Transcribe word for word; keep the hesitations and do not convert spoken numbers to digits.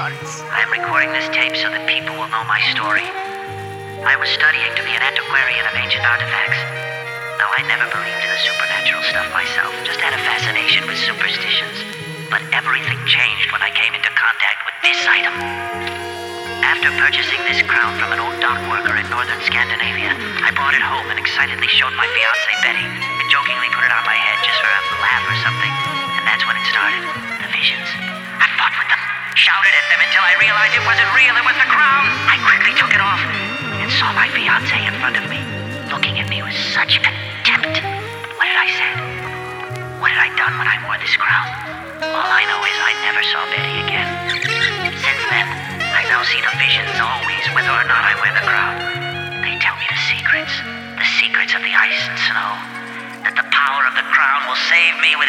I'm recording this tape so that people will know my story. I was studying to be an antiquarian of ancient artifacts. Now, I never believed in the supernatural stuff myself, just had a fascination with superstitions. But everything changed when I came into contact with this item. After purchasing this crown from an old dock worker in northern Scandinavia, I brought it home and excitedly showed my fiancée Betty, and jokingly put it on my head just for a laugh or something. And that's when it started, the visions. I fought with them, shouted at them until I realized it wasn't real, it was the crown. I quickly took it off and saw my fiancée in front of me, looking at me with such contempt. What had I said? What had I done when I wore this crown? All I know is I never saw Betty again. Since then, I now see the visions always, whether or not I wear the crown. They tell me the secrets, the secrets of the ice and snow, that the power of the crown will save me with